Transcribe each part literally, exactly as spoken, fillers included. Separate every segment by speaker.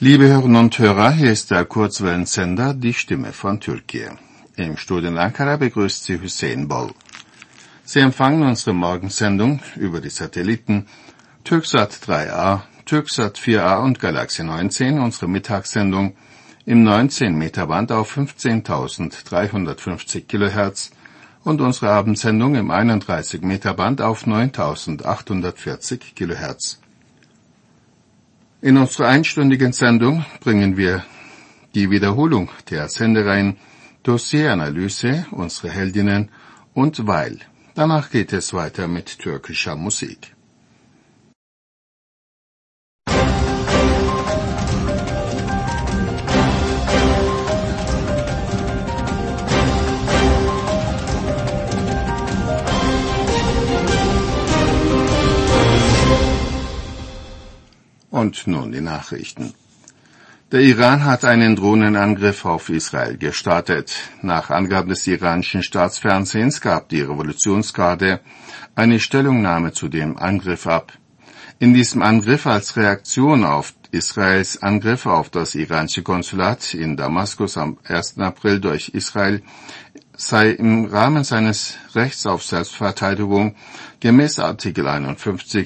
Speaker 1: Liebe Hörerinnen und Hörer, hier ist der Kurzwellensender Die Stimme von Türkei. Im Studio in Ankara begrüßt Sie Hüseyin Bol. Sie empfangen unsere Morgensendung über die Satelliten Türksat drei A, Türksat vier A und Galaxy neunzehn, unsere Mittagssendung im neunzehn Meter Band auf fünfzehntausenddreihundertfünfzig Kilohertz und unsere Abendsendung im einunddreißig Meter Band auf neuntausendachthundertvierzig Kilohertz. In unserer einstündigen Sendung bringen wir die Wiederholung der Sendereihen Dossieranalyse, unsere Heldinnen und Weil. Danach geht es weiter mit türkischer Musik. Und nun die Nachrichten. Der Iran hat einen Drohnenangriff auf Israel gestartet. Nach Angaben des iranischen Staatsfernsehens gab die Revolutionsgarde eine Stellungnahme zu dem Angriff ab. In diesem Angriff als Reaktion auf Israels Angriff auf das iranische Konsulat in Damaskus am ersten April durch Israel sei im Rahmen seines Rechts auf Selbstverteidigung gemäß Artikel einundfünfzig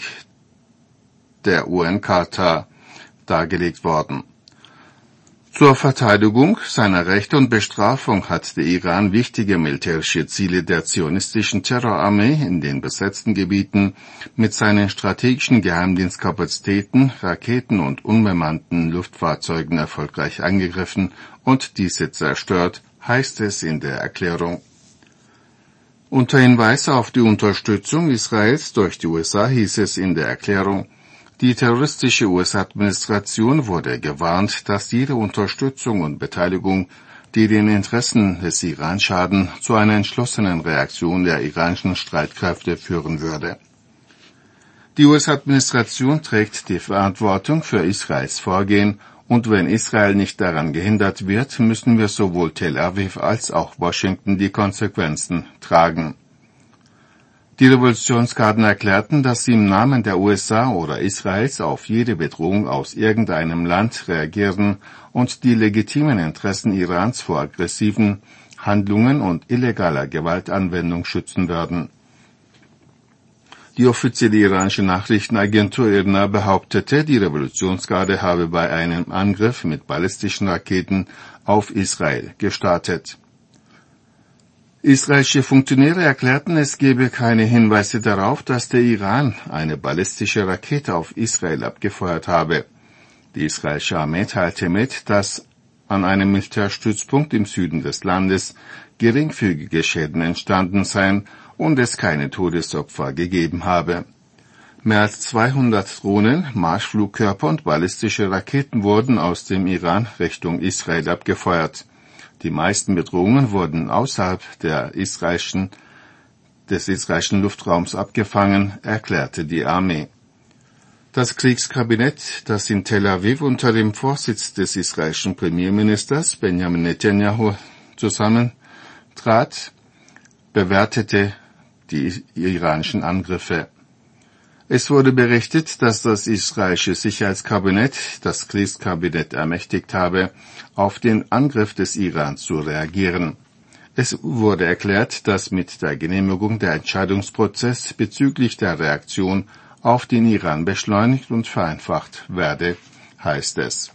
Speaker 1: der U N-Charta dargelegt worden. Zur Verteidigung seiner Rechte und Bestrafung hat der Iran wichtige militärische Ziele der zionistischen Terrorarmee in den besetzten Gebieten mit seinen strategischen Geheimdienstkapazitäten, Raketen und unbemannten Luftfahrzeugen erfolgreich angegriffen und diese zerstört, heißt es in der Erklärung. Unter Hinweis auf die Unterstützung Israels durch die U S A hieß es in der Erklärung: Die terroristische U S-Administration wurde gewarnt, dass jede Unterstützung und Beteiligung, die den Interessen des Iran schaden, zu einer entschlossenen Reaktion der iranischen Streitkräfte führen würde. Die U S-Administration trägt die Verantwortung für Israels Vorgehen, und wenn Israel nicht daran gehindert wird, müssen wir sowohl Tel Aviv als auch Washington die Konsequenzen tragen. Die Revolutionsgarden erklärten, dass sie im Namen der U S A oder Israels auf jede Bedrohung aus irgendeinem Land reagieren und die legitimen Interessen Irans vor aggressiven Handlungen und illegaler Gewaltanwendung schützen werden. Die offizielle iranische Nachrichtenagentur I R N A behauptete, die Revolutionsgarde habe bei einem Angriff mit ballistischen Raketen auf Israel gestartet. Israelische Funktionäre erklärten, es gebe keine Hinweise darauf, dass der Iran eine ballistische Rakete auf Israel abgefeuert habe. Die israelische Armee teilte mit, dass an einem Militärstützpunkt im Süden des Landes geringfügige Schäden entstanden seien und es keine Todesopfer gegeben habe. Mehr als zweihundert Drohnen, Marschflugkörper und ballistische Raketen wurden aus dem Iran Richtung Israel abgefeuert. Die meisten Bedrohungen wurden außerhalb der israelischen, des israelischen Luftraums abgefangen, erklärte die Armee. Das Kriegskabinett, das in Tel Aviv unter dem Vorsitz des israelischen Premierministers Benjamin Netanyahu zusammentrat, bewertete die iranischen Angriffe. Es wurde berichtet, dass das israelische Sicherheitskabinett das Kriegskabinett ermächtigt habe, auf den Angriff des Iran zu reagieren. Es wurde erklärt, dass mit der Genehmigung der Entscheidungsprozess bezüglich der Reaktion auf den Iran beschleunigt und vereinfacht werde, heißt es.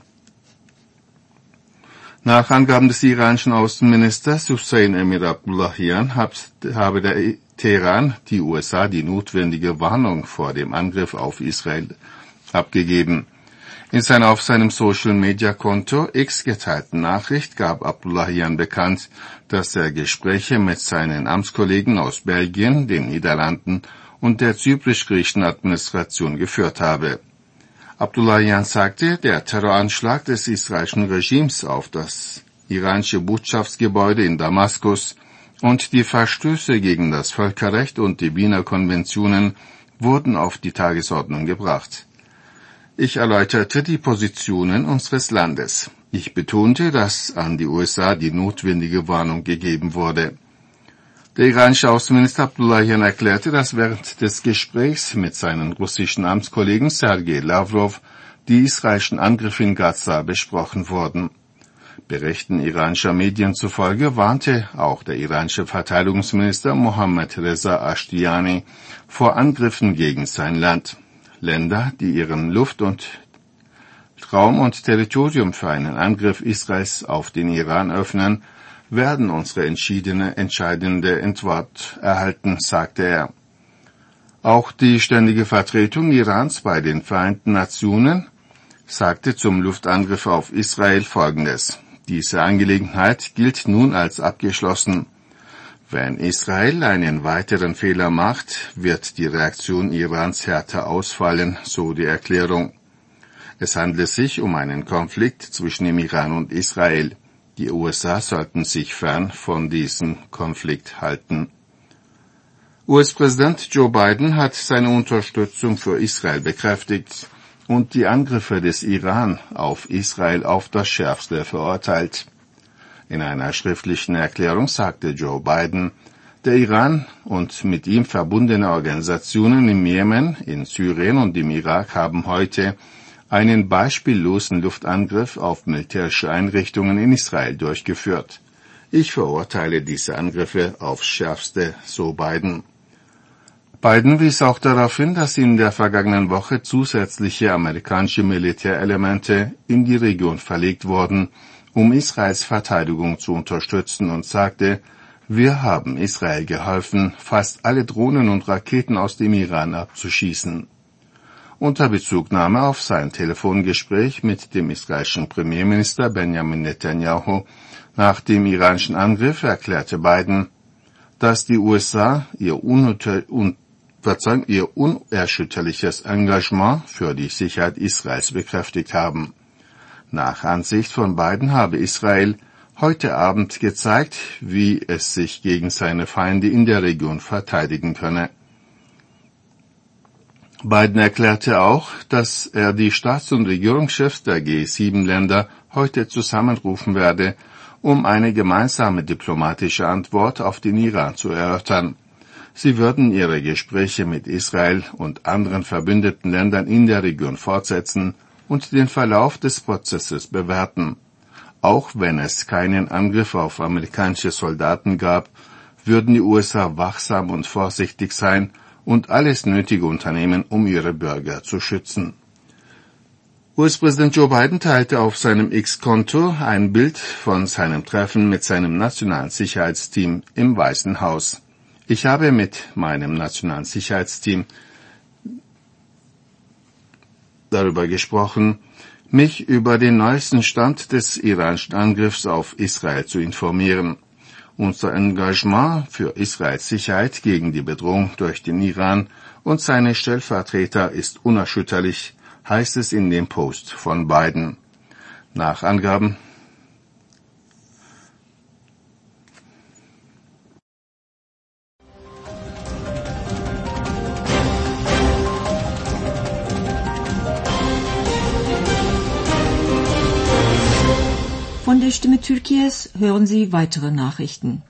Speaker 1: Nach Angaben des iranischen Außenministers Hüseyin Emir Abdullahian habe der Teheran die U S A die notwendige Warnung vor dem Angriff auf Israel abgegeben. In seiner auf seinem Social-Media-Konto X geteilten Nachricht gab Abdullahian bekannt, dass er Gespräche mit seinen Amtskollegen aus Belgien, den Niederlanden und der zyprisch-griechischen Administration geführt habe. Abdullahian sagte, der Terroranschlag des israelischen Regimes auf das iranische Botschaftsgebäude in Damaskus und die Verstöße gegen das Völkerrecht und die Wiener Konventionen wurden auf die Tagesordnung gebracht. Ich erläuterte die Positionen unseres Landes. Ich betonte, dass an die U S A die notwendige Warnung gegeben wurde. Der iranische Außenminister Abdullahian erklärte, dass während des Gesprächs mit seinen russischen Amtskollegen Sergei Lavrov die israelischen Angriffe in Gaza besprochen wurden. Berichten iranischer Medien zufolge warnte auch der iranische Verteidigungsminister Mohammad Reza Ashtiani vor Angriffen gegen sein Land. Länder, die ihren Luft- und Raum und Territorium für einen Angriff Israels auf den Iran öffnen, werden unsere entschiedene, entscheidende Antwort erhalten, sagte er. Auch die ständige Vertretung Irans bei den Vereinten Nationen sagte zum Luftangriff auf Israel Folgendes: Diese Angelegenheit gilt nun als abgeschlossen. Wenn Israel einen weiteren Fehler macht, wird die Reaktion Irans härter ausfallen, so die Erklärung. Es handelt sich um einen Konflikt zwischen dem Iran und Israel. Die U S A sollten sich fern von diesem Konflikt halten. U S-Präsident Joe Biden hat seine Unterstützung für Israel bekräftigt und die Angriffe des Iran auf Israel auf das Schärfste verurteilt. In einer schriftlichen Erklärung sagte Joe Biden, der Iran und mit ihm verbundene Organisationen im Jemen, in Syrien und im Irak haben heute einen beispiellosen Luftangriff auf militärische Einrichtungen in Israel durchgeführt. Ich verurteile diese Angriffe aufs Schärfste, so Biden. Biden wies auch darauf hin, dass in der vergangenen Woche zusätzliche amerikanische Militärelemente in die Region verlegt wurden, um Israels Verteidigung zu unterstützen, und sagte, wir haben Israel geholfen, fast alle Drohnen und Raketen aus dem Iran abzuschießen. Unter Bezugnahme auf sein Telefongespräch mit dem israelischen Premierminister Benjamin Netanyahu nach dem iranischen Angriff erklärte Biden, dass die U S A ihr, ununter, un, Verzeihung, ihr unerschütterliches Engagement für die Sicherheit Israels bekräftigt haben. Nach Ansicht von Biden habe Israel heute Abend gezeigt, wie es sich gegen seine Feinde in der Region verteidigen könne. Biden erklärte auch, dass er die Staats- und Regierungschefs der G sieben Länder heute zusammenrufen werde, um eine gemeinsame diplomatische Antwort auf den Iran zu erörtern. Sie würden ihre Gespräche mit Israel und anderen verbündeten Ländern in der Region fortsetzen und den Verlauf des Prozesses bewerten. Auch wenn es keinen Angriff auf amerikanische Soldaten gab, würden die U S A wachsam und vorsichtig sein und alles Nötige unternehmen, um ihre Bürger zu schützen. U S-Präsident Joe Biden teilte auf seinem X-Konto ein Bild von seinem Treffen mit seinem nationalen Sicherheitsteam im Weißen Haus. Ich habe mit meinem nationalen Sicherheitsteam darüber gesprochen, mich über den neuesten Stand des iranischen Angriffs auf Israel zu informieren. Unser Engagement für Israels Sicherheit gegen die Bedrohung durch den Iran und seine Stellvertreter ist unerschütterlich, heißt es in dem Post von Biden. Nach Angaben
Speaker 2: Von der Stimme Türkies hören Sie weitere Nachrichten.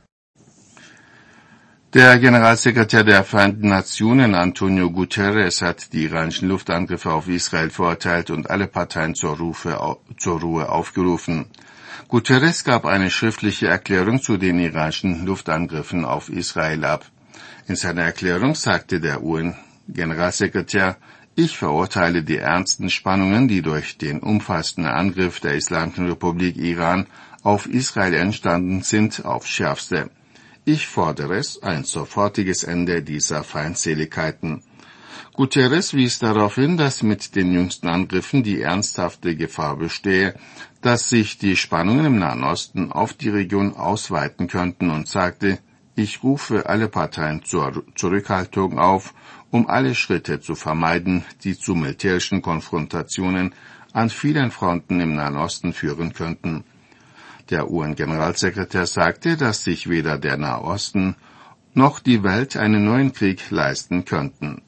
Speaker 1: Der Generalsekretär der Vereinten Nationen, Antonio Guterres, hat die iranischen Luftangriffe auf Israel verurteilt und alle Parteien zur, Rufe, zur Ruhe aufgerufen. Guterres gab eine schriftliche Erklärung zu den iranischen Luftangriffen auf Israel ab. In seiner Erklärung sagte der U N-Generalsekretär, ich verurteile die ernsten Spannungen, die durch den umfassenden Angriff der Islamischen Republik Iran auf Israel entstanden sind, aufs Schärfste. Ich fordere es, ein sofortiges Ende dieser Feindseligkeiten. Guterres wies darauf hin, dass mit den jüngsten Angriffen die ernsthafte Gefahr bestehe, dass sich die Spannungen im Nahen Osten auf die Region ausweiten könnten und sagte, ich rufe alle Parteien zur Zurückhaltung auf, um alle Schritte zu vermeiden, die zu militärischen Konfrontationen an vielen Fronten im Nahen Osten führen könnten. Der U N-Generalsekretär sagte, dass sich weder der Nahe Osten noch die Welt einen neuen Krieg leisten könnten.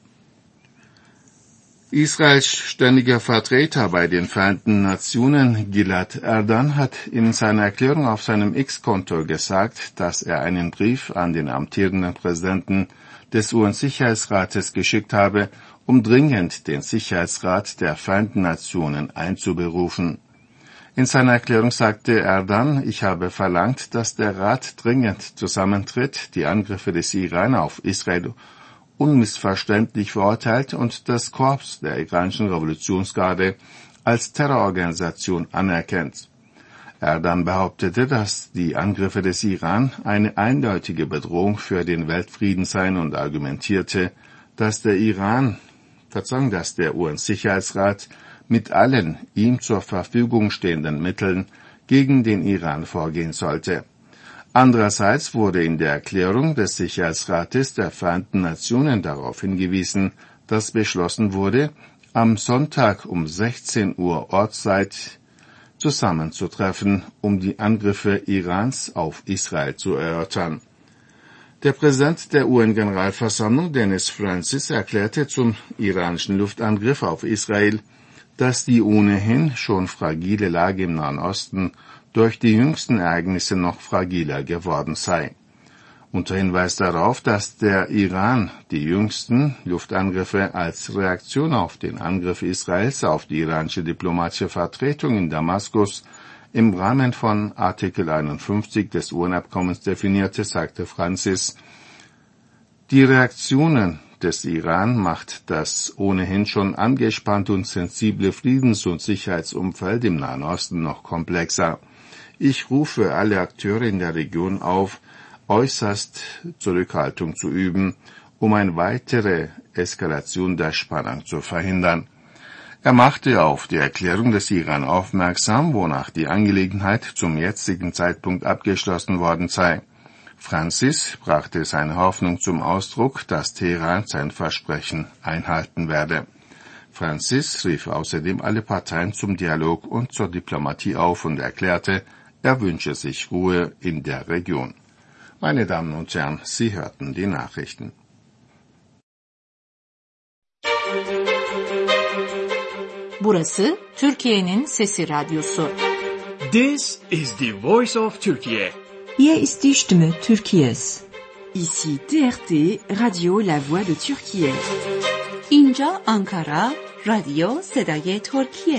Speaker 1: Israels ständiger Vertreter bei den Vereinten Nationen, Gilad Erdan, hat in seiner Erklärung auf seinem X-Konto gesagt, dass er einen Brief an den amtierenden Präsidenten des U N-Sicherheitsrates geschickt habe, um dringend den Sicherheitsrat der Vereinten Nationen einzuberufen. In seiner Erklärung sagte er dann, ich habe verlangt, dass der Rat dringend zusammentritt, die Angriffe des Iran auf Israel unmissverständlich verurteilt und das Korps der iranischen Revolutionsgarde als Terrororganisation anerkennt. Er dann behauptete, dass die Angriffe des Iran eine eindeutige Bedrohung für den Weltfrieden seien und argumentierte, dass der Iran, Verzeihung, dass der U N-Sicherheitsrat mit allen ihm zur Verfügung stehenden Mitteln gegen den Iran vorgehen sollte. Andererseits wurde in der Erklärung des Sicherheitsrates der Vereinten Nationen darauf hingewiesen, dass beschlossen wurde, am Sonntag um sechzehn Uhr Ortszeit zusammenzutreffen, um die Angriffe Irans auf Israel zu erörtern. Der Präsident der U N-Generalversammlung, Dennis Francis, erklärte zum iranischen Luftangriff auf Israel, dass die ohnehin schon fragile Lage im Nahen Osten durch die jüngsten Ereignisse noch fragiler geworden sei. Unter Hinweis darauf, dass der Iran die jüngsten Luftangriffe als Reaktion auf den Angriff Israels auf die iranische diplomatische Vertretung in Damaskus im Rahmen von Artikel einundfünfzig des U N-Abkommens definierte, sagte Francis, die Reaktionen des Iran macht das ohnehin schon angespannte und sensible Friedens- und Sicherheitsumfeld im Nahen Osten noch komplexer. Ich rufe alle Akteure in der Region auf, äußerst Zurückhaltung zu üben, um eine weitere Eskalation der Spannung zu verhindern. Er machte auf die Erklärung des Iran aufmerksam, wonach die Angelegenheit zum jetzigen Zeitpunkt abgeschlossen worden sei. Francis brachte seine Hoffnung zum Ausdruck, dass Teheran sein Versprechen einhalten werde. Francis rief außerdem alle Parteien zum Dialog und zur Diplomatie auf und erklärte, er wünsche sich Ruhe in der Region. Meine Damen und Herren, Sie hörten die Nachrichten.
Speaker 2: Burası Türkiye'nin Sesi Radyosu.
Speaker 3: This is the voice of Turkey.
Speaker 2: Hier ist die Stimme Türkiye's.
Speaker 4: Ici T R T, Radio La Voix de Türkiye.
Speaker 2: اینجا آنکارا، رادیو صدای ترکیه.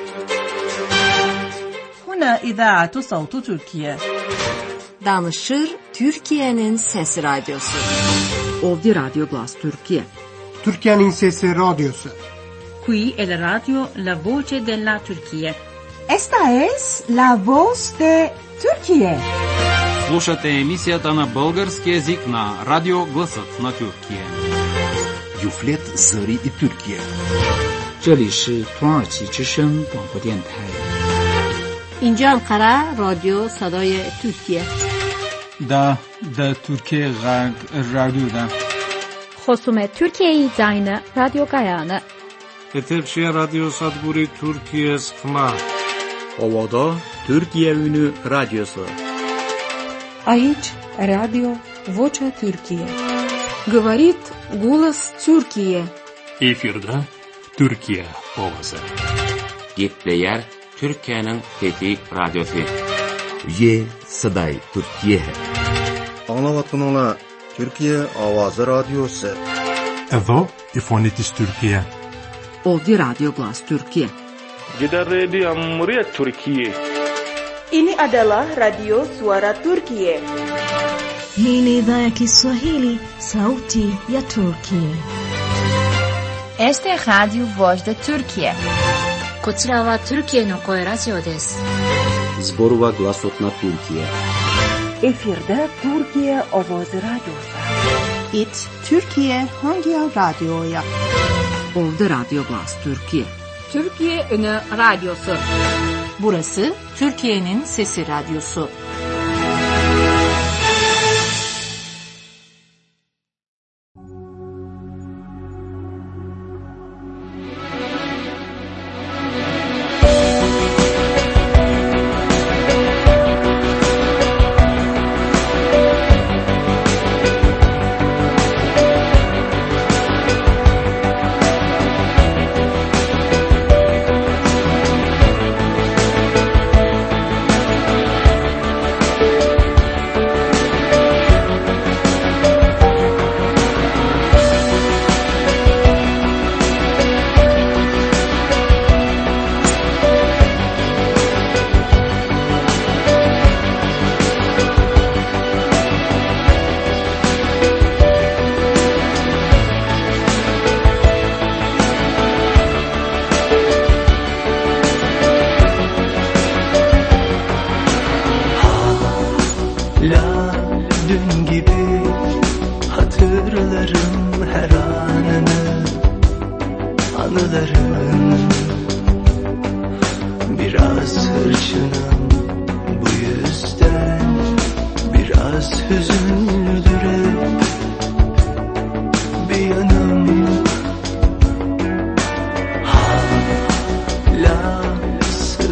Speaker 5: هنا إذاعة صوت تركيا.
Speaker 6: Danışır Türkiye'nin Sesi Radyosu.
Speaker 4: Ovdje Radio Glas Türkiye.
Speaker 7: Türkiye'nin Sesi Radyosu.
Speaker 5: Qui è la radio La Voce della Turchia.
Speaker 8: Esta es la voz de Turquía.
Speaker 9: Слушате емисията на български език на Радио Гласът на Тюркия.
Speaker 10: Юфлет Зари и Тюркия.
Speaker 11: 这里是土耳其之声广播电台。
Speaker 6: اینجا انقره رادیو صدای ترکیه.
Speaker 12: دا دا ترکیه غرب رادیو دا.
Speaker 13: خصوم ترکیه زاین رادیو گایانه.
Speaker 14: Etepşehir Radyo Sadburi Türkiye Sıkma. Ovada Türkiye Ünü Radyosu.
Speaker 15: Aici Radio Vocea Türkiye.
Speaker 16: Говорит голос Türkiye.
Speaker 17: Efirde Türkiye ovası.
Speaker 18: Gepleyer Türkiye'nin Fethi Radyosu.
Speaker 10: Ye Saday Türkiye.
Speaker 19: Anlavatınla Türkiye Avazı Radyosu.
Speaker 20: Evo İfonitis Türkiye.
Speaker 4: Ovdje Radio Glas Türkiye.
Speaker 21: Jeddah Radio Muryat Türkiye.
Speaker 22: Ini adalah Radio Suara Turkiye.
Speaker 23: Hii ni idhaa ya Kiswahili, sauti ya Turkiye.
Speaker 24: Este es Radio Voz de Turkiye.
Speaker 25: こちらはトルキエの声ラジオです。
Speaker 26: Zborova Glasot na Türkiye.
Speaker 27: Efirde Türkiye Ovoz Radyosu.
Speaker 28: It Türkiye Hangi Radyo'ya.
Speaker 4: Ovdje Radio Glas Türkiye.
Speaker 2: Türkiye Ünü Radyosu. Burası Türkiye'nin Sesi Radyosu.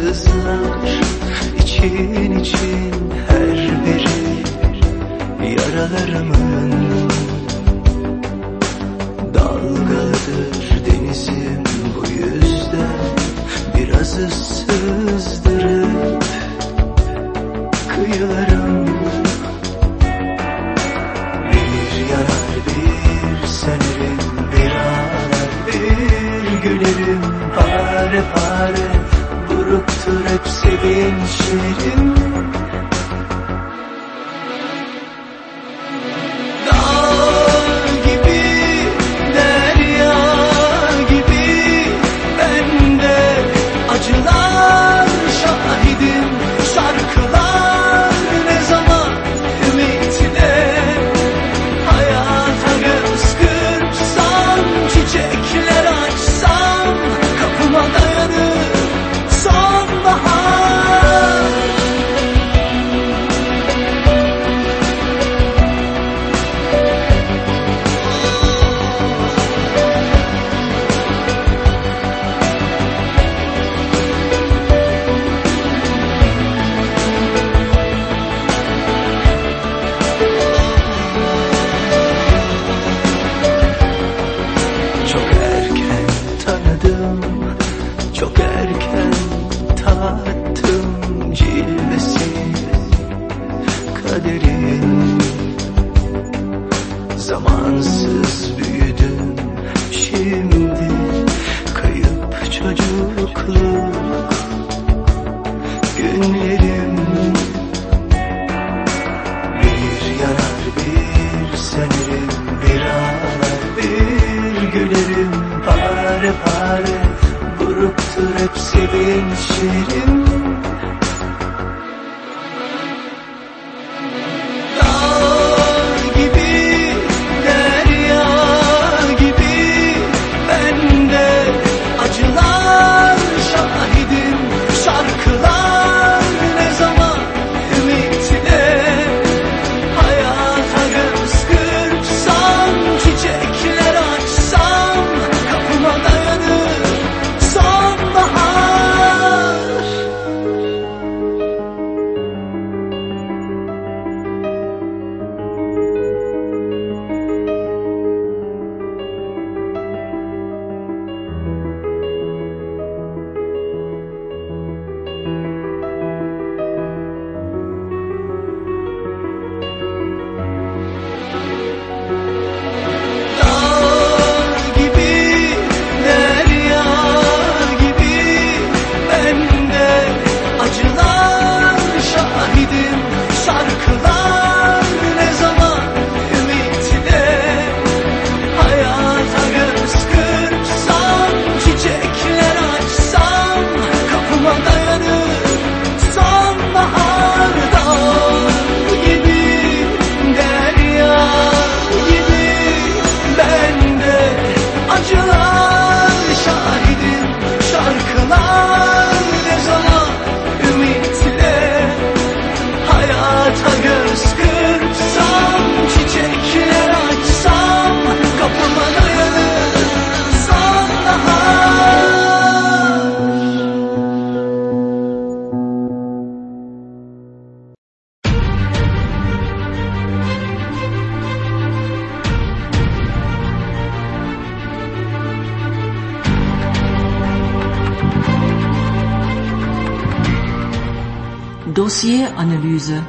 Speaker 1: yıldızlar için için her biri yaralarımın dalgalıdır denizim, bu yüzden biraz ıssızdırıp kıyılarım. Bir yanar bir senerim, bir ağlar bir gülerim, pare pare buruktur hep sevinçlerim. Zamansız büyüdüm şimdi, kayıp çocukluk günlerim. Bir yanar bir senerim, bir ağlar bir gülerim, pare pare buruktur hep sevinçlerim.
Speaker 2: Dossieranalyse.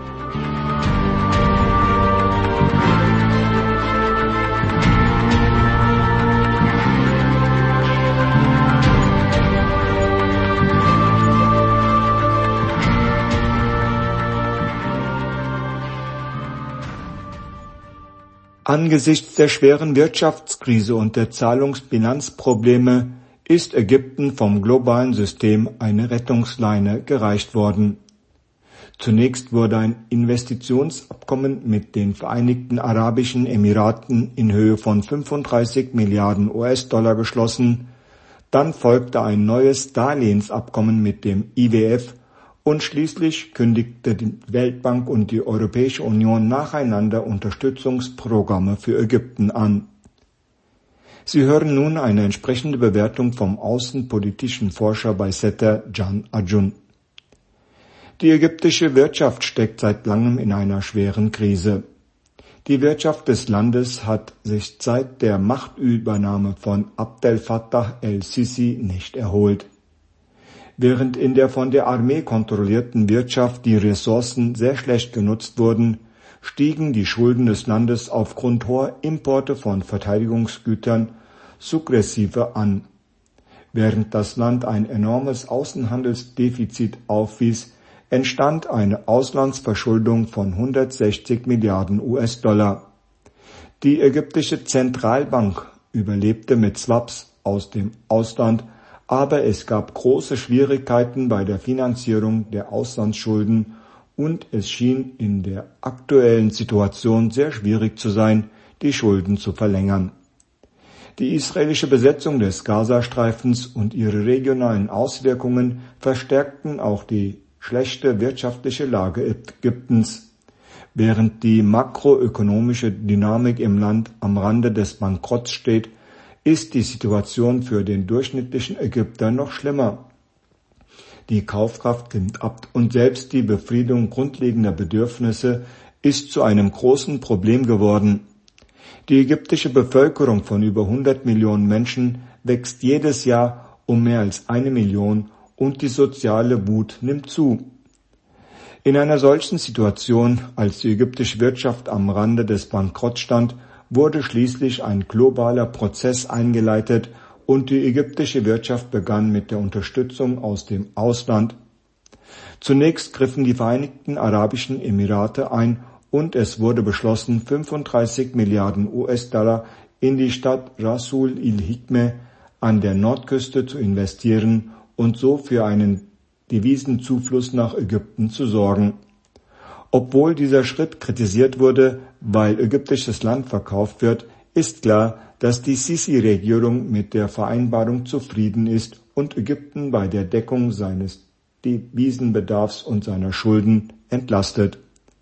Speaker 3: Angesichts der schweren Wirtschaftskrise und der Zahlungsbilanzprobleme ist Ägypten vom globalen System eine Rettungsleine gereicht worden. Zunächst wurde ein Investitionsabkommen mit den Vereinigten Arabischen Emiraten in Höhe von fünfunddreißig Milliarden U S-Dollar geschlossen, dann folgte ein neues Darlehensabkommen mit dem I W F und schließlich kündigte die Weltbank und die Europäische Union nacheinander Unterstützungsprogramme für Ägypten an. Sie hören nun eine entsprechende Bewertung vom außenpolitischen Forscher bei SETA, Can Acun. Die ägyptische Wirtschaft steckt seit langem in einer schweren Krise. Die Wirtschaft des Landes hat sich seit der Machtübernahme von Abdel Fattah el-Sisi nicht erholt. Während in der von der Armee kontrollierten Wirtschaft die Ressourcen sehr schlecht genutzt wurden, stiegen die Schulden des Landes aufgrund hoher Importe von Verteidigungsgütern sukzessive an. Während das Land ein enormes Außenhandelsdefizit aufwies, entstand eine Auslandsverschuldung von hundertsechzig Milliarden U S-Dollar. Die ägyptische Zentralbank überlebte mit Swaps aus dem Ausland, aber es gab große Schwierigkeiten bei der Finanzierung der Auslandsschulden und es schien in der aktuellen Situation sehr schwierig zu sein, die Schulden zu verlängern. Die israelische Besetzung des Gazastreifens und ihre regionalen Auswirkungen verstärkten auch die schlechte wirtschaftliche Lage Ägyptens. Während die makroökonomische Dynamik im Land am Rande des Bankrotts steht, ist die Situation für den durchschnittlichen Ägypter noch schlimmer. Die Kaufkraft nimmt ab und selbst die Befriedigung grundlegender Bedürfnisse ist zu einem großen Problem geworden. Die ägyptische Bevölkerung von über hundert Millionen Menschen wächst jedes Jahr um mehr als eine Million und die soziale Wut nimmt zu. In einer solchen Situation, als die ägyptische Wirtschaft am Rande des Bankrotts stand, wurde schließlich ein globaler Prozess eingeleitet und die ägyptische Wirtschaft begann mit der Unterstützung aus dem Ausland. Zunächst griffen die Vereinigten Arabischen Emirate ein und es wurde beschlossen, fünfunddreißig Milliarden U S-Dollar in die Stadt Ras el-Hikmeh an der Nordküste zu investieren und so für einen Devisenzufluss nach Ägypten zu sorgen. Obwohl dieser Schritt kritisiert wurde, weil ägyptisches Land verkauft wird, ist klar, dass die Sisi-Regierung mit der Vereinbarung zufrieden ist und Ägypten bei der Deckung seines Devisenbedarfs und seiner Schulden entlastet.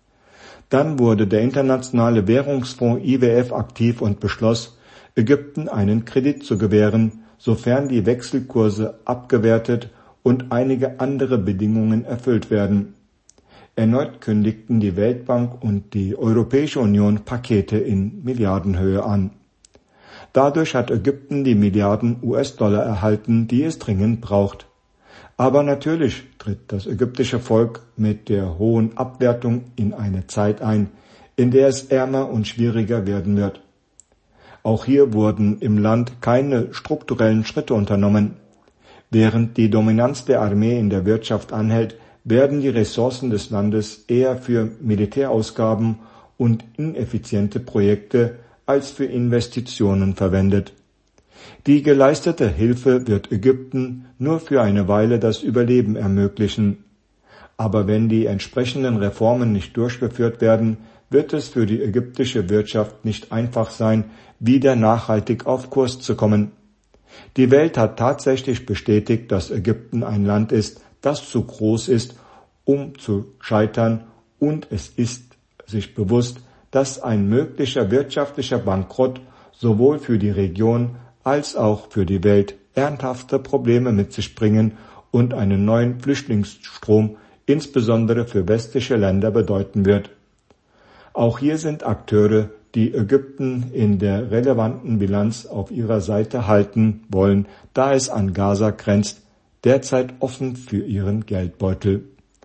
Speaker 3: Dann wurde der Internationale Währungsfonds I W F aktiv und beschloss, Ägypten einen Kredit zu gewähren, sofern die Wechselkurse abgewertet und einige andere Bedingungen erfüllt werden. Erneut kündigten die Weltbank und die Europäische Union Pakete in Milliardenhöhe an. Dadurch hat Ägypten die Milliarden U S-Dollar erhalten, die es dringend braucht. Aber natürlich tritt das ägyptische Volk mit der hohen Abwertung in eine Zeit ein, in der es ärmer und schwieriger werden wird. Auch hier wurden im Land keine strukturellen Schritte unternommen. Während die Dominanz der Armee in der Wirtschaft anhält, werden die Ressourcen des Landes eher für Militärausgaben und ineffiziente Projekte als für Investitionen verwendet. Die geleistete Hilfe wird Ägypten nur für eine Weile das Überleben ermöglichen. Aber wenn die entsprechenden Reformen nicht durchgeführt werden, wird es für die ägyptische Wirtschaft nicht einfach sein, wieder nachhaltig auf Kurs zu kommen. Die Welt hat tatsächlich bestätigt, dass Ägypten ein Land ist, das zu groß ist, um zu scheitern, und es ist sich bewusst, dass ein möglicher wirtschaftlicher Bankrott sowohl für die Region als auch für die Welt ernsthafte Probleme mit sich bringen und einen neuen Flüchtlingsstrom insbesondere für westliche Länder bedeuten wird. Auch hier sind Akteure, die Ägypten in der relevanten Bilanz auf ihrer Seite halten wollen, da es an Gaza grenzt, derzeit offen für ihren Geldbeutel.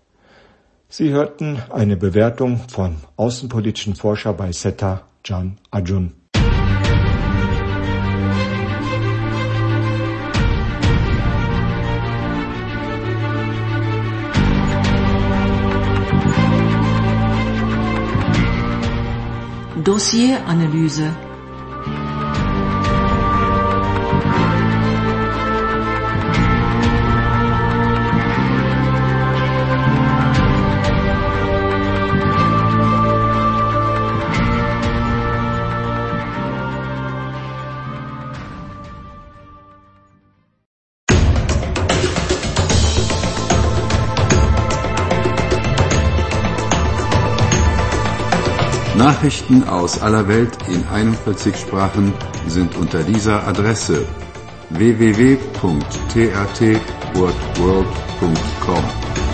Speaker 3: Sie hörten eine Bewertung von außenpolitischen Forscher bei SETA, Can Acun.
Speaker 2: Dossieranalyse.
Speaker 5: Nachrichten aus aller Welt in einundvierzig Sprachen sind unter dieser Adresse w w w punkt t r t word world punkt com.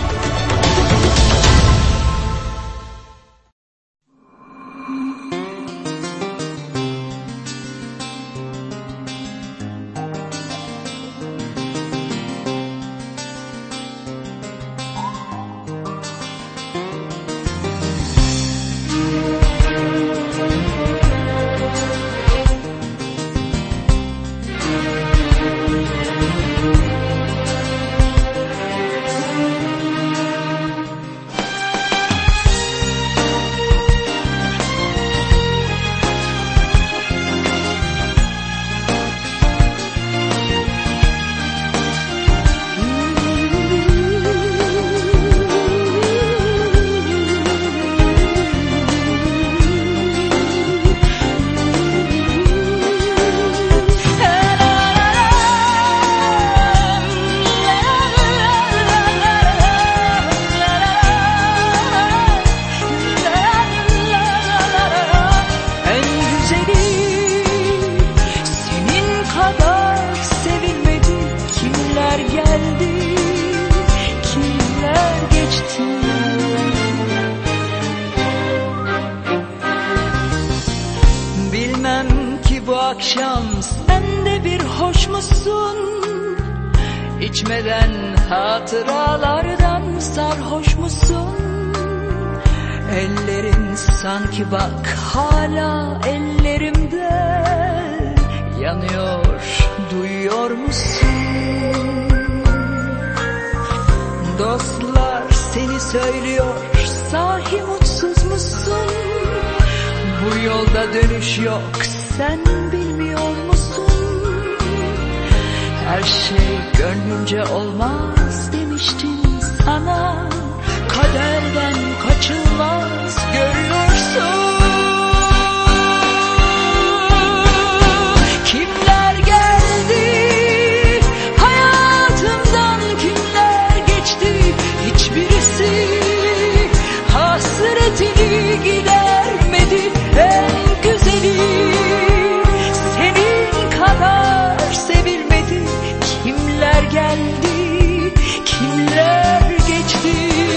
Speaker 6: akşam sen de bir hoş musun? İçmeden hatıralardan sarhoş musun? Ellerin sanki bak hala ellerimde yanıyor, duyuyor musun? Dostlar seni söylüyor, sahi mutsuz musun? Bu yolda dönüş yok, sen bilmiyor musun? Her şey gönlünce olmaz demiştim sana. Kaderden kaçılmaz görüyorsun. Kimler geldi hayatımdan, kimler geçti, hiçbirisi hasretini gidermedi. En güzeli senin kadar sevilmedi. Kimler geldi, kimler geçti.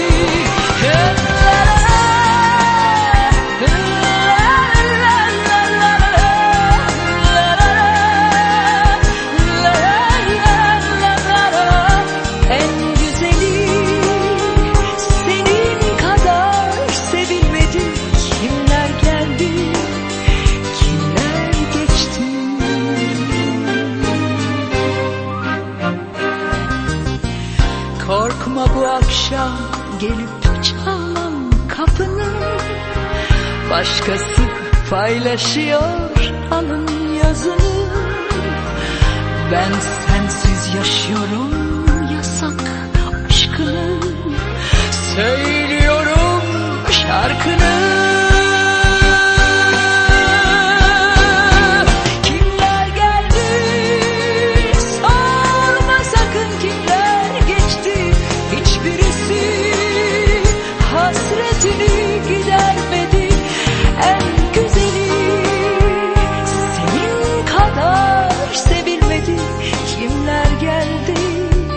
Speaker 6: En güzeli senin kadar sevilmedi. Kimler geldi, kimler geçti. Korkma bu akşam gelip çalmam kapını. Başkası paylaşıyor alın yazını. Ben sensiz yaşıyorum yasak aşkını. Söylüyorum şarkını. Kimler geldi sorma sakın, kimler geçti. Hiçbirisi hasretini gidermedi. En güzeli senin kadar sevilmedi. Kimler geldi,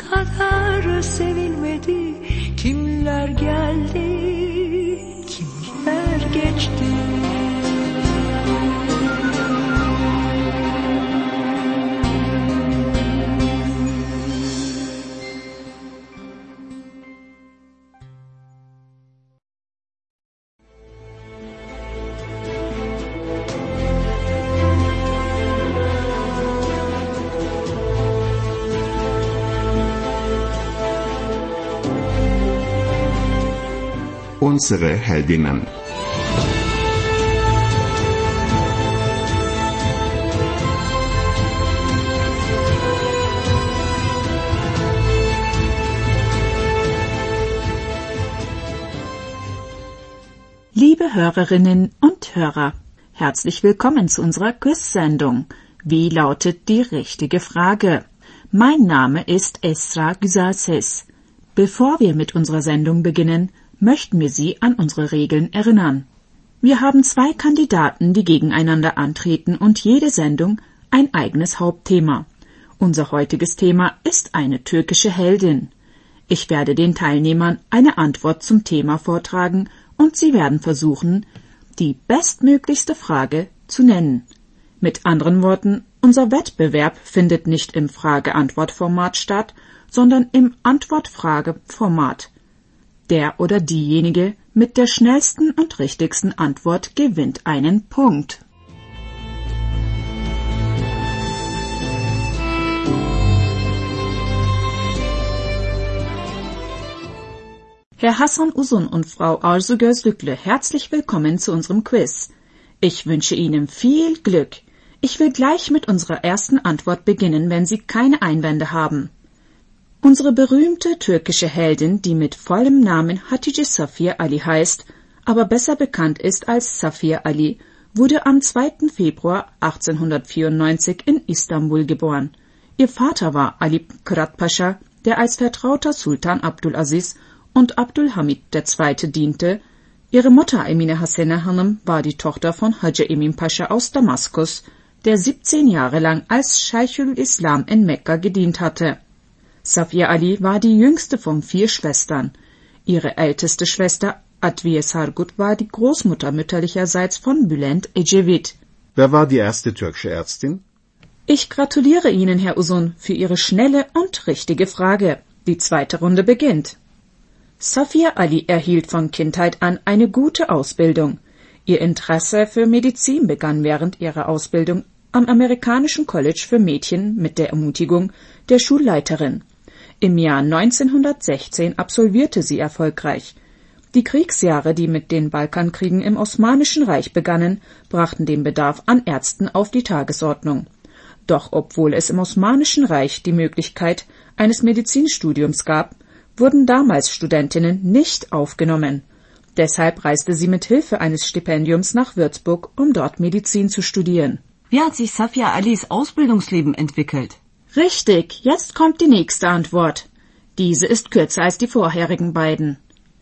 Speaker 6: kadar sevilmedi. Kimler geldi, kimler geçti.
Speaker 5: Unsere Heldinnen.
Speaker 2: Liebe Hörerinnen und Hörer, herzlich willkommen zu unserer Quiz-Sendung. Wie lautet die richtige Frage? Mein Name ist Esra Güzelses. Bevor wir mit unserer Sendung beginnen, möchten wir Sie an unsere Regeln erinnern. Wir haben zwei Kandidaten, die gegeneinander antreten und jede Sendung ein eigenes Hauptthema. Unser heutiges Thema ist eine türkische Heldin. Ich werde den Teilnehmern eine Antwort zum Thema vortragen und sie werden versuchen, die bestmöglichste Frage zu nennen. Mit anderen Worten, unser Wettbewerb findet nicht im Frage-Antwort-Format statt, sondern im Antwort-Frage-Format. Der oder diejenige mit der schnellsten und richtigsten Antwort gewinnt einen Punkt. Herr Hasan Uzun und Frau Arzu Gözlüklü, herzlich willkommen zu unserem Quiz. Ich wünsche Ihnen viel Glück. Ich will gleich mit unserer ersten Antwort beginnen, wenn Sie keine Einwände haben. Unsere berühmte türkische Heldin, die mit vollem Namen Hatice Safiye Ali heißt, aber besser bekannt ist als Safiye Ali, wurde am zweiten Februar achtzehnhundertvierundneunzig in Istanbul geboren. Ihr Vater war Ali Kırat Pascha, der als Vertrauter Sultan Abdülaziz und Abdülhamid der Zweite diente. Ihre Mutter Emine Hasene Hanım war die Tochter von Hacı Emin Pascha aus Damaskus, der siebzehn Jahre lang als Scheichül Islam in Mekka gedient hatte. Safiye Ali war die jüngste von vier Schwestern. Ihre älteste Schwester Adviye Sargut war die Großmutter mütterlicherseits von Bülent Ecevit.
Speaker 19: Wer war die erste türkische Ärztin?
Speaker 2: Ich gratuliere Ihnen, Herr Uzun, für Ihre schnelle und richtige Frage. Die zweite Runde beginnt. Safiye Ali erhielt von Kindheit an eine gute Ausbildung. Ihr Interesse für Medizin begann während ihrer Ausbildung am amerikanischen College für Mädchen mit der Ermutigung der Schulleiterin. Im Jahr neunzehnhundertsechzehn absolvierte sie erfolgreich. Die Kriegsjahre, die mit den Balkankriegen im Osmanischen Reich begannen, brachten den Bedarf an Ärzten auf die Tagesordnung. Doch obwohl es im Osmanischen Reich die Möglichkeit eines Medizinstudiums gab, wurden damals Studentinnen nicht aufgenommen. Deshalb reiste sie mit Hilfe eines Stipendiums nach Würzburg, um dort Medizin zu studieren.
Speaker 7: Wie hat sich Safiye Alis Ausbildungsleben entwickelt?
Speaker 2: Richtig, jetzt kommt die nächste Antwort. Diese ist kürzer als die vorherigen beiden.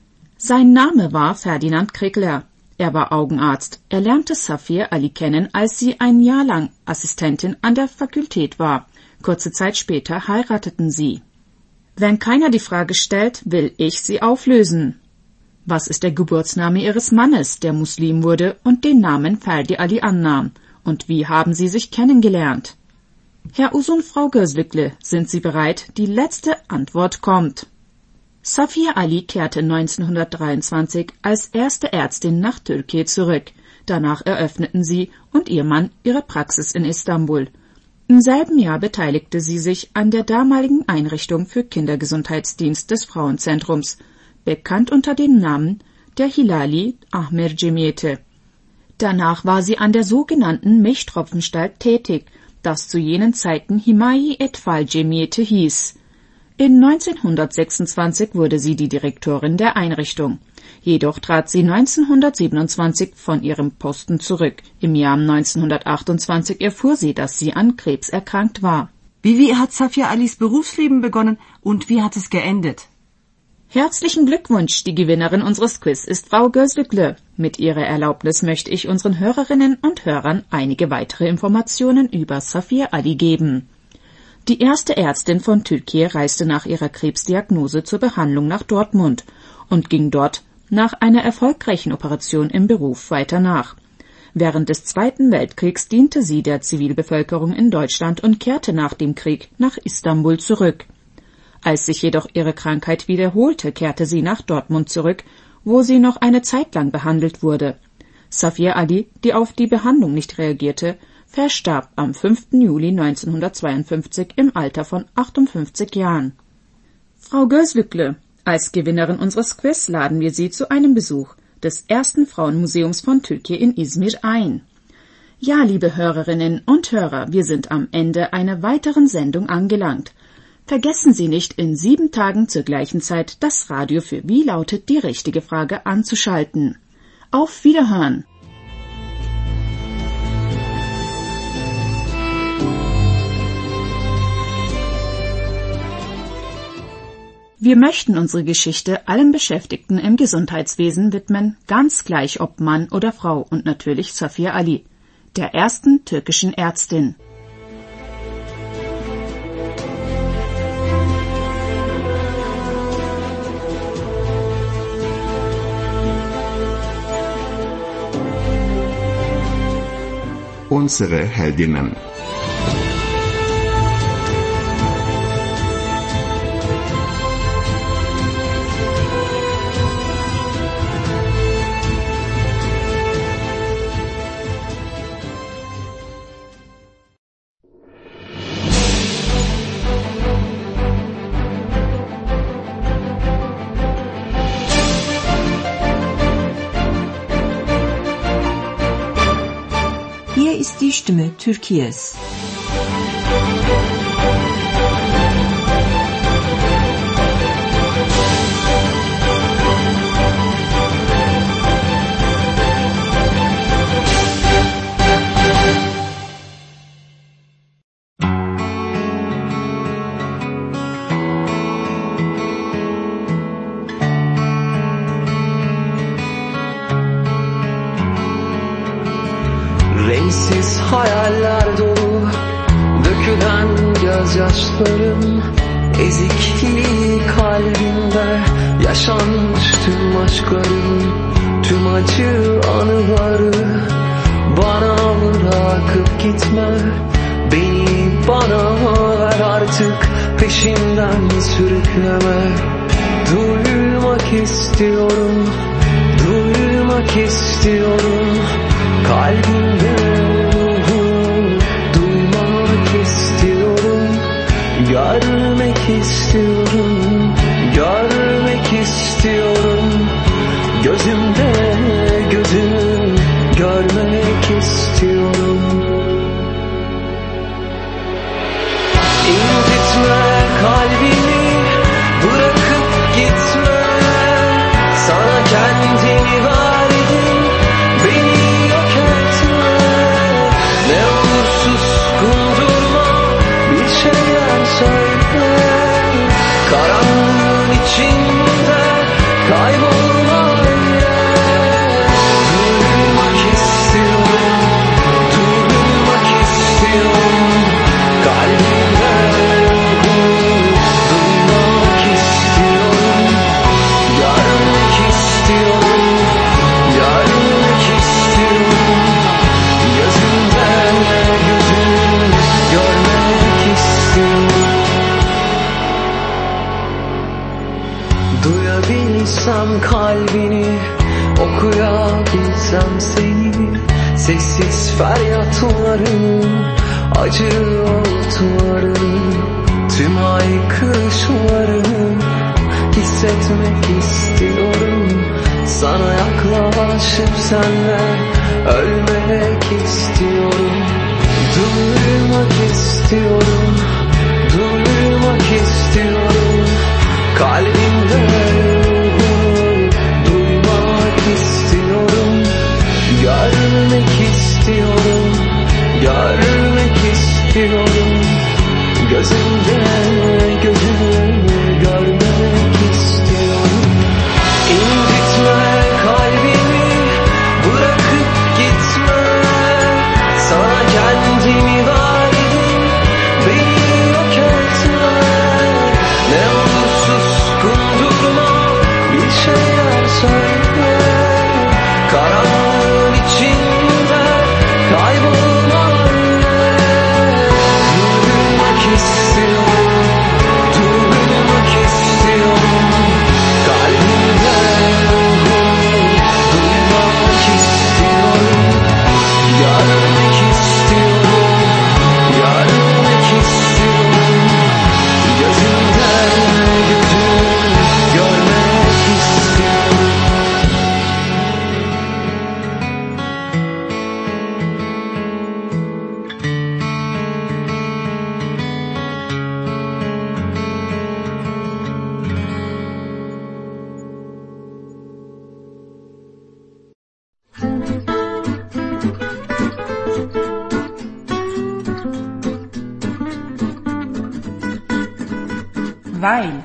Speaker 2: Sein Name war Ferdinand Kregler. Er war Augenarzt. Er lernte Safiye Ali kennen, als sie ein Jahr lang Assistentin an der Fakultät war. Kurze Zeit später heirateten sie. Wenn keiner die Frage stellt, will ich sie auflösen. Was ist der Geburtsname Ihres Mannes, der Muslim wurde und den Namen Ferdi Ali annahm? Und wie haben Sie sich kennengelernt? Herr Uzun, Frau Gözlüklü, sind Sie bereit? Die letzte Antwort kommt. Safiye Ali kehrte neunzehnhundertdreiundzwanzig als erste Ärztin nach Türkei zurück. Danach eröffneten sie und ihr Mann ihre Praxis in Istanbul. Im selben Jahr beteiligte sie sich an der damaligen Einrichtung für Kindergesundheitsdienst des Frauenzentrums, bekannt unter dem Namen der Hilali Ahmer Cemiyeti. Danach war sie an der sogenannten Milchtropfenstalt tätig, das zu jenen Zeiten Himayi Etfal Cemiyeti hieß. In neunzehnhundertsechsundzwanzig wurde sie die Direktorin der Einrichtung. Jedoch trat sie neunzehnhundertsiebenundzwanzig von ihrem Posten zurück. Im Jahr neunzehnhundertachtundzwanzig erfuhr sie, dass sie an Krebs erkrankt war.
Speaker 7: Wie, wie hat Safiye Alis Berufsleben begonnen und wie hat es geendet?
Speaker 2: Herzlichen Glückwunsch, die Gewinnerin unseres Quiz ist Frau Gözlüklü. Mit Ihrer Erlaubnis möchte ich unseren Hörerinnen und Hörern einige weitere Informationen über Safiye Ali geben. Die erste Ärztin von Türkiye reiste nach ihrer Krebsdiagnose zur Behandlung nach Dortmund und ging dort nach einer erfolgreichen Operation im Beruf weiter nach. Während des Zweiten Weltkriegs diente sie der Zivilbevölkerung in Deutschland und kehrte nach dem Krieg nach Istanbul zurück. Als sich jedoch ihre Krankheit wiederholte, kehrte sie nach Dortmund zurück, wo sie noch eine Zeit lang behandelt wurde. Safiye Ali, die auf die Behandlung nicht reagierte, verstarb am fünften Juli neunzehnhundertzweiundfünfzig im Alter von achtundfünfzig Jahren. Frau Gözlüklü, als Gewinnerin unseres Quiz laden wir Sie zu einem Besuch des ersten Frauenmuseums von Türkiye in Izmir ein. Ja, liebe Hörerinnen und Hörer, wir sind am Ende einer weiteren Sendung angelangt. Vergessen Sie nicht, in sieben Tagen zur gleichen Zeit das Radio für Wie lautet die richtige Frage anzuschalten. Auf Wiederhören! Wir möchten unsere Geschichte allen Beschäftigten im Gesundheitswesen widmen, ganz gleich ob Mann oder Frau, und natürlich Safiye Ali, der ersten türkischen Ärztin.
Speaker 5: Unsere Heldinnen.
Speaker 4: Hier ist die Stimme Türkiye's.
Speaker 1: Renksiz hayaller dolu, dökülen gözyaşlarım, ezikliği kalbimde yaşanmış tüm aşklarım, tüm acı anıları bana bırakıp gitme, beni bana ver artık, peşimden sürükleme. Duymak istiyorum, duymak istiyorum, kalbimde ruhum, duymak istiyorum, görmek istiyorum, görmek istiyorum, gözümde gözünü görmek istiyorum. İncitme kalbimi, bırakıp gitme, sana kendini verdim, beni yok etme. Ne olur suskun durma, bir şeyler söyle, karanlığın içinde kaybolma öyle. Duymak istiyorum, duymak istiyorum, kalbimde duymak istiyorum, görmek istiyorum, görmek istiyorum, gözümden gözünü görmek istiyorum. Duyabilsem kalbini, okuyabilsem seni, sessiz feryatlarım, acı oltularım, tüm haykırışlarımı hissetmek istiyorum. Sana yaklaşıp senle ölmek istiyorum. Duymak istiyorum, duymak istiyorum, kalbimde ruhum, duymak istiyorum, görmek istiyorum, görmek istiyorum, gözümde gözünü görmek istiyorum. İncitme kalbimi, bırakıp gitme, sana kendimi verdim, beni
Speaker 7: Weil.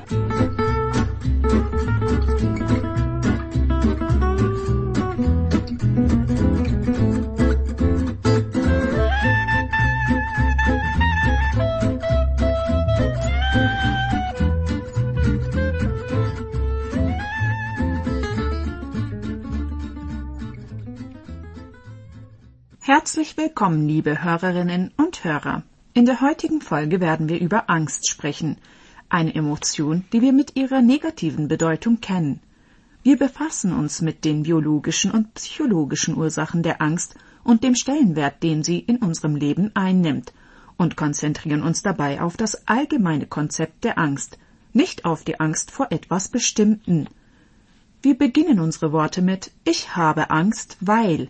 Speaker 2: Herzlich willkommen, liebe Hörerinnen und Hörer. In der heutigen Folge werden wir über Angst sprechen, eine Emotion, die wir mit ihrer negativen Bedeutung kennen. Wir befassen uns mit den biologischen und psychologischen Ursachen der Angst und dem Stellenwert, den sie in unserem Leben einnimmt, und konzentrieren uns dabei auf das allgemeine Konzept der Angst, nicht auf die Angst vor etwas Bestimmten. Wir beginnen unsere Worte mit Ich habe Angst, weil.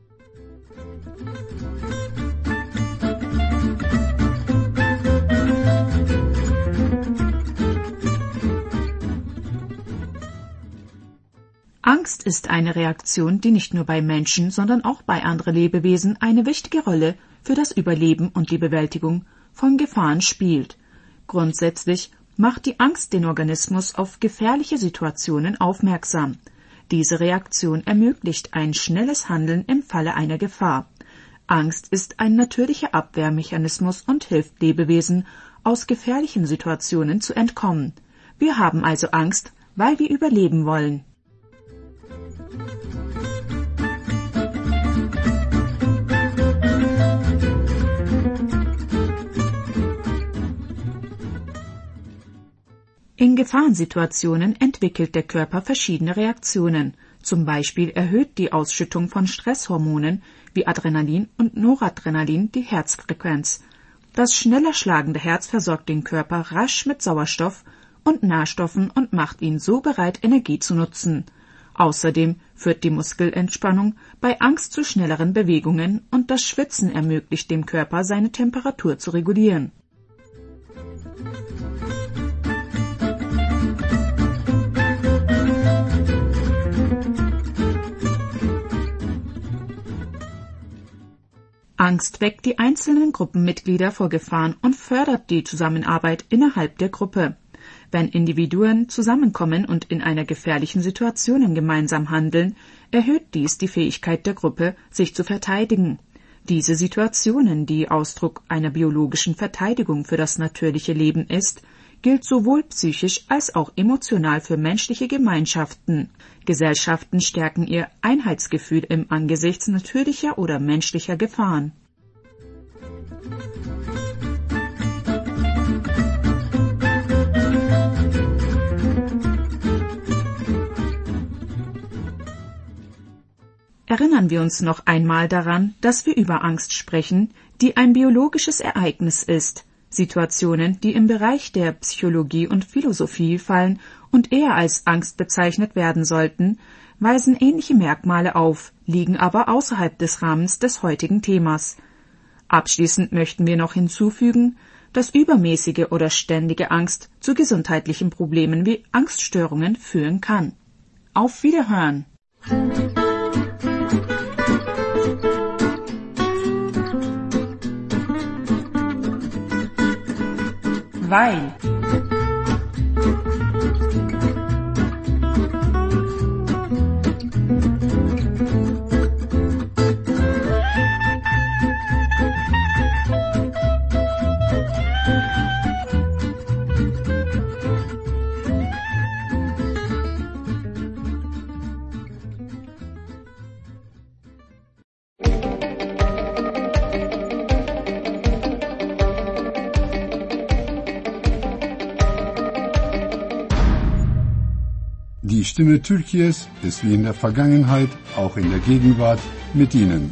Speaker 2: Angst ist eine Reaktion, die nicht nur bei Menschen, sondern auch bei anderen Lebewesen eine wichtige Rolle für das Überleben und die Bewältigung von Gefahren spielt. Grundsätzlich macht die Angst den Organismus auf gefährliche Situationen aufmerksam. Diese Reaktion ermöglicht ein schnelles Handeln im Falle einer Gefahr. Angst ist ein natürlicher Abwehrmechanismus und hilft Lebewesen, aus gefährlichen Situationen zu entkommen. Wir haben also Angst, weil wir überleben wollen. In Gefahrensituationen entwickelt der Körper verschiedene Reaktionen. Zum Beispiel erhöht die Ausschüttung von Stresshormonen wie Adrenalin und Noradrenalin die Herzfrequenz. Das schneller schlagende Herz versorgt den Körper rasch mit Sauerstoff und Nährstoffen und macht ihn so bereit, Energie zu nutzen. Außerdem führt die Muskelentspannung bei Angst zu schnelleren Bewegungen und das Schwitzen ermöglicht dem Körper, seine Temperatur zu regulieren. Angst weckt die einzelnen Gruppenmitglieder vor Gefahren und fördert die Zusammenarbeit innerhalb der Gruppe. Wenn Individuen zusammenkommen und in einer gefährlichen Situation gemeinsam handeln, erhöht dies die Fähigkeit der Gruppe, sich zu verteidigen. Diese Situationen, die Ausdruck einer biologischen Verteidigung für das natürliche Leben ist, gilt sowohl psychisch als auch emotional für menschliche Gemeinschaften. Gesellschaften stärken ihr Einheitsgefühl im Angesichts natürlicher oder menschlicher Gefahren. Erinnern wir uns noch einmal daran, dass wir über Angst sprechen, die ein biologisches Ereignis ist. Situationen, die im Bereich der Psychologie und Philosophie fallen und eher als Angst bezeichnet werden sollten, weisen ähnliche Merkmale auf, liegen aber außerhalb des Rahmens des heutigen Themas. Abschließend möchten wir noch hinzufügen, dass übermäßige oder ständige Angst zu gesundheitlichen Problemen wie Angststörungen führen kann. Auf Wiederhören!
Speaker 7: Weil.
Speaker 5: Die Stimme Türkiye's ist wie in der Vergangenheit, auch in der Gegenwart, mit Ihnen.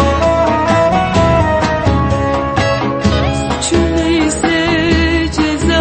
Speaker 6: Neyse ceza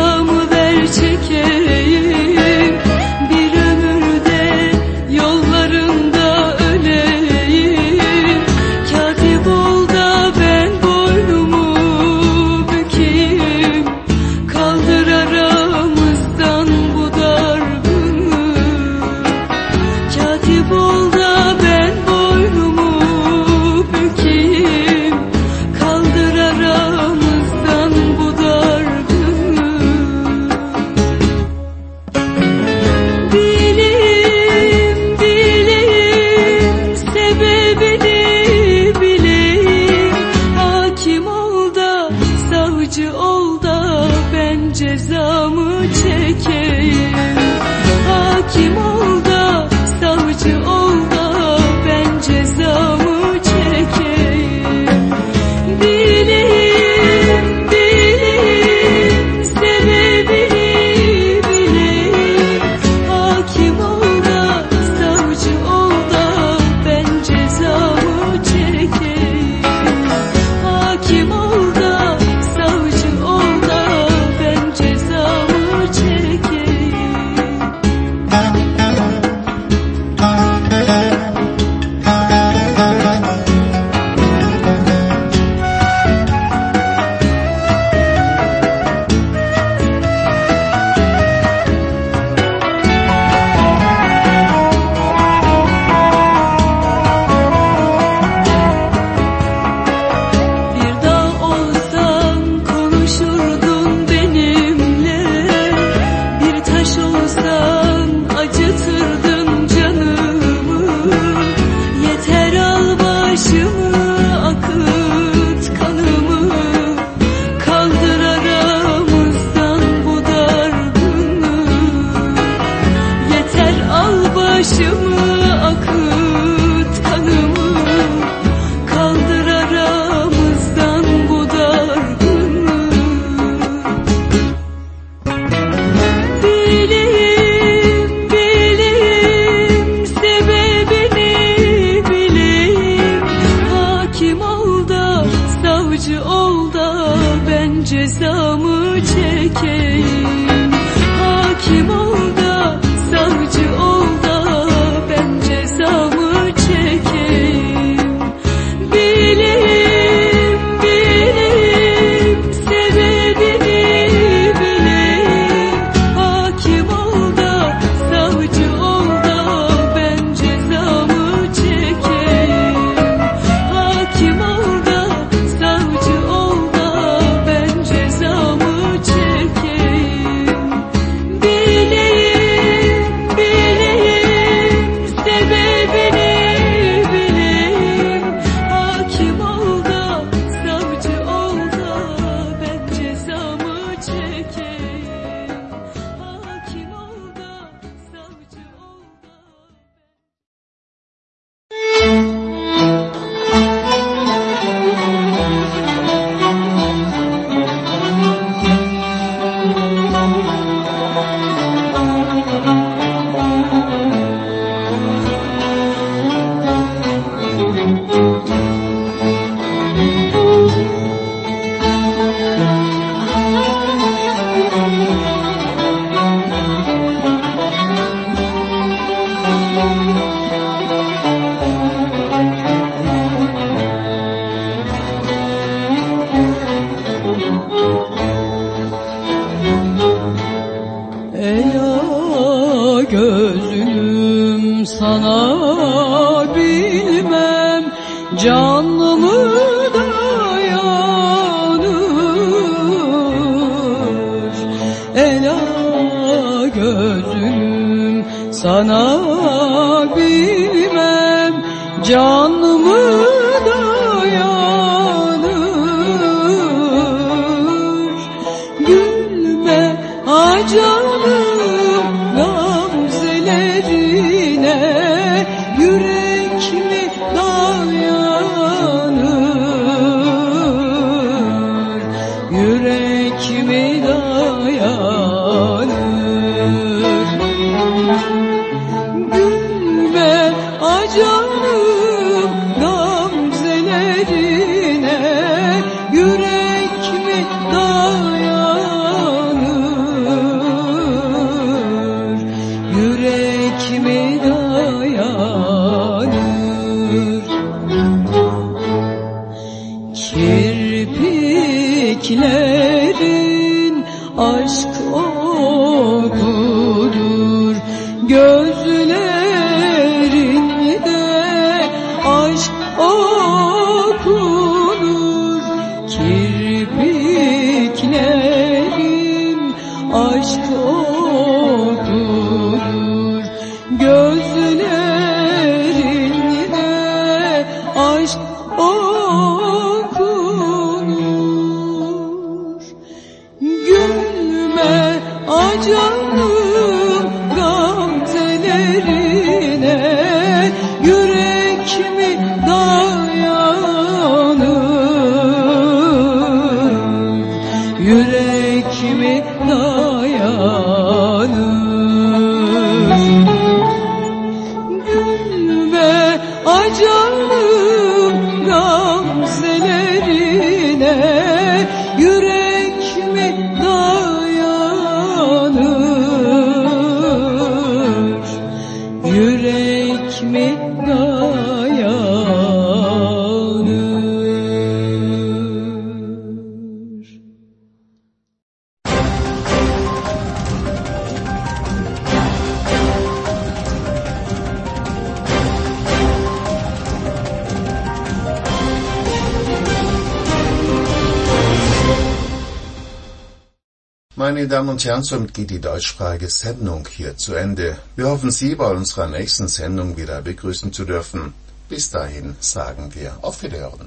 Speaker 8: Meine Damen und Herren, somit geht die deutschsprachige Sendung hier zu Ende. Wir hoffen, Sie bei unserer nächsten Sendung wieder begrüßen zu dürfen. Bis dahin sagen wir auf Wiederhören.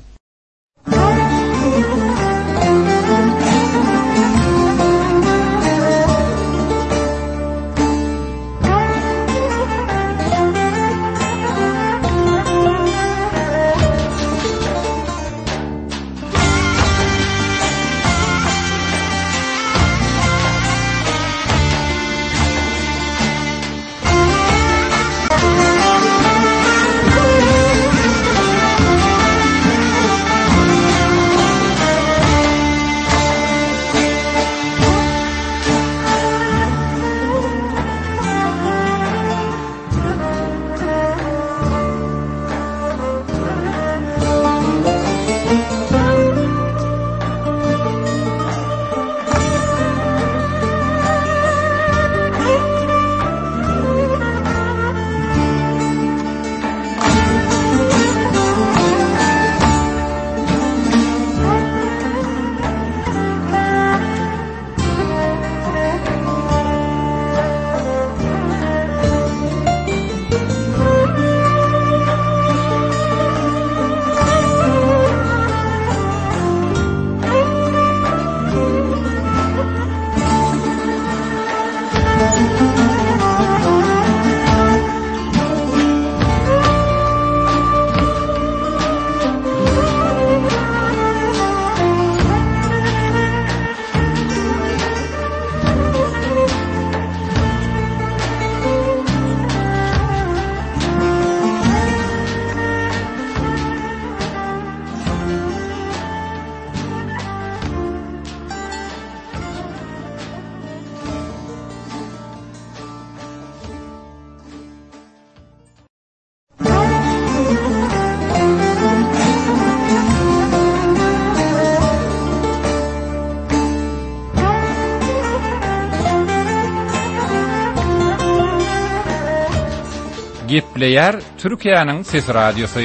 Speaker 9: Gepleyer Türkiye'nin Ses Radyosu.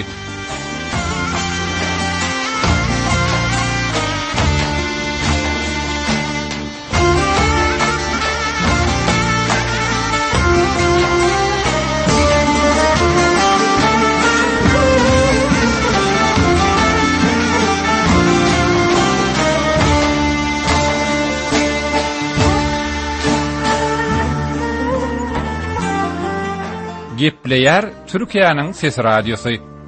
Speaker 9: Gepleyer Türkiye'nin Ses Radyosu.